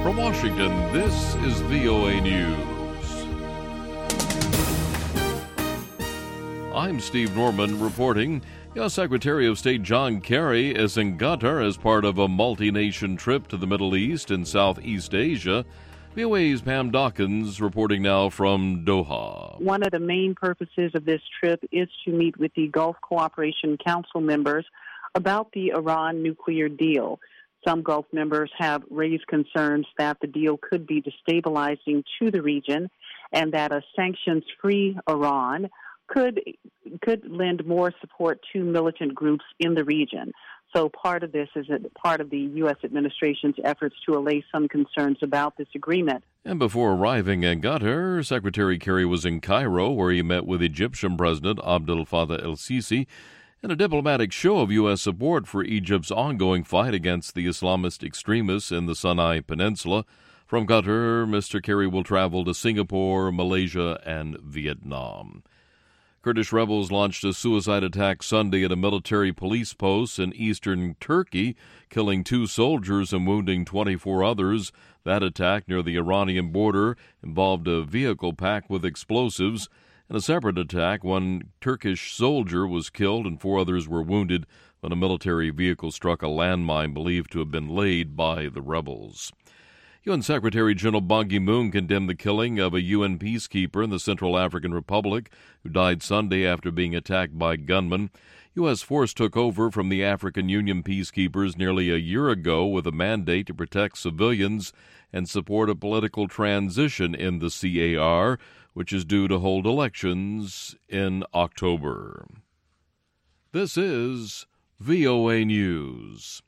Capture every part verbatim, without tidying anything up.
From Washington, this is V O A News. I'm Steve Norman reporting. U S Secretary of State John Kerry is in Qatar as part of a multi-nation trip to the Middle East and Southeast Asia. V O A's Pam Dawkins reporting now from Doha. One of the main purposes of this trip is to meet with the Gulf Cooperation Council members about the Iran nuclear deal. Some Gulf members have raised concerns that the deal could be destabilizing to the region and that a sanctions-free Iran could could lend more support to militant groups in the region. So part of this is a, part of the U S administration's efforts to allay some concerns about this agreement. And before arriving in Qatar, Secretary Kerry was in Cairo, where he met with Egyptian President Abdel Fattah el-Sisi in a diplomatic show of U S support for Egypt's ongoing fight against the Islamist extremists in the Sinai Peninsula. From Qatar, Mister Kerry will travel to Singapore, Malaysia, and Vietnam. Kurdish rebels launched a suicide attack Sunday at a military police post in eastern Turkey, killing two soldiers and wounding twenty-four others. That attack near the Iranian border involved a vehicle packed with explosives. In a separate attack, one Turkish soldier was killed and four others were wounded when a military vehicle struck a landmine believed to have been laid by the rebels. U N Secretary General Ban Ki-moon condemned the killing of a U N peacekeeper in the Central African Republic who died Sunday after being attacked by gunmen. U S force took over from the African Union peacekeepers nearly a year ago with a mandate to protect civilians and support a political transition in the C A R, which is due to hold elections in October. This is V O A News.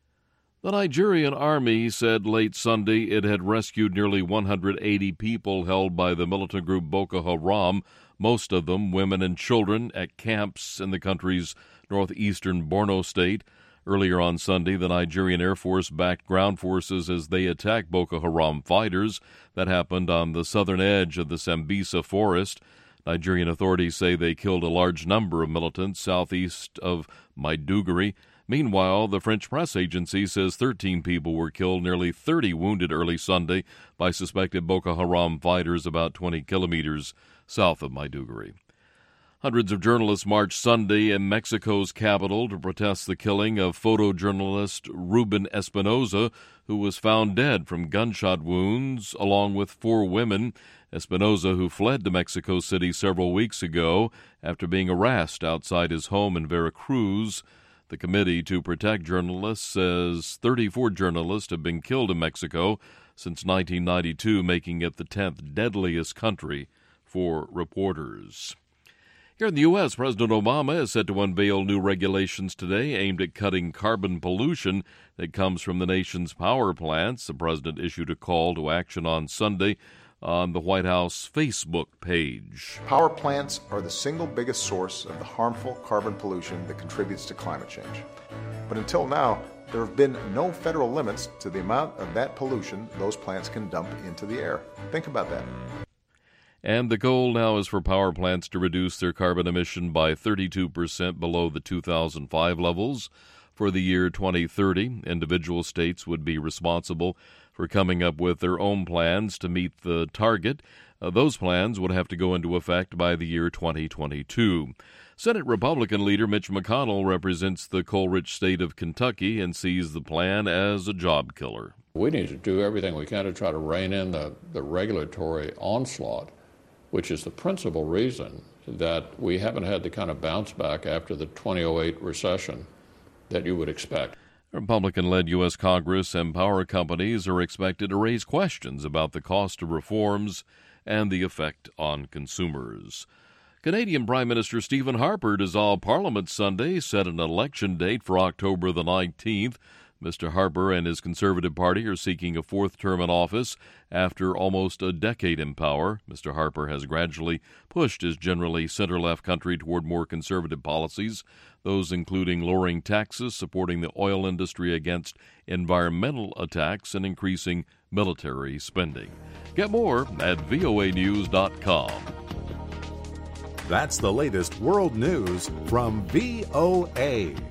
The Nigerian Army said late Sunday it had rescued nearly one hundred eighty people held by the militant group Boko Haram, most of them women and children, at camps in the country's northeastern Borno state. Earlier on Sunday, the Nigerian Air Force backed ground forces as they attacked Boko Haram fighters. That happened on the southern edge of the Sambisa forest. Nigerian authorities say they killed a large number of militants southeast of Maiduguri. Meanwhile, the French press agency says thirteen people were killed, nearly thirty wounded early Sunday by suspected Boko Haram fighters about twenty kilometers south of Maiduguri. Hundreds of journalists marched Sunday in Mexico's capital to protest the killing of photojournalist Ruben Espinoza, who was found dead from gunshot wounds, along with four women. Espinoza, who fled to Mexico City several weeks ago after being harassed outside his home in Veracruz. The Committee to Protect Journalists says thirty-four journalists have been killed in Mexico since nineteen ninety-two, making it the tenth deadliest country for reporters. Here in the U S, President Obama is set to unveil new regulations today aimed at cutting carbon pollution that comes from the nation's power plants. The president issued a call to action on Sunday on the White House Facebook page. Power plants are the single biggest source of the harmful carbon pollution that contributes to climate change. But until now, there have been no federal limits to the amount of that pollution those plants can dump into the air. Think about that. And the goal now is for power plants to reduce their carbon emission by thirty-two percent below the two thousand five levels. For the year twenty thirty, individual states would be responsible for coming up with their own plans to meet the target. Uh, those plans would have to go into effect by the year twenty twenty-two. Senate Republican leader Mitch McConnell represents the coal-rich state of Kentucky and sees the plan as a job killer. We need to do everything we can to try to rein in the, the regulatory onslaught, which is the principal reason that we haven't had the kind of bounce back after the two thousand eight recession that you would expect. Republican-led U S Congress and power companies are expected to raise questions about the cost of reforms and the effect on consumers. Canadian Prime Minister Stephen Harper dissolved Parliament Sunday, set an election date for October the nineteenth. Mister Harper and his Conservative Party are seeking a fourth term in office after almost a decade in power. Mister Harper has gradually pushed his generally center-left country toward more conservative policies, those including lowering taxes, supporting the oil industry against environmental attacks, and increasing military spending. Get more at V O A news dot com. That's the latest world news from V O A.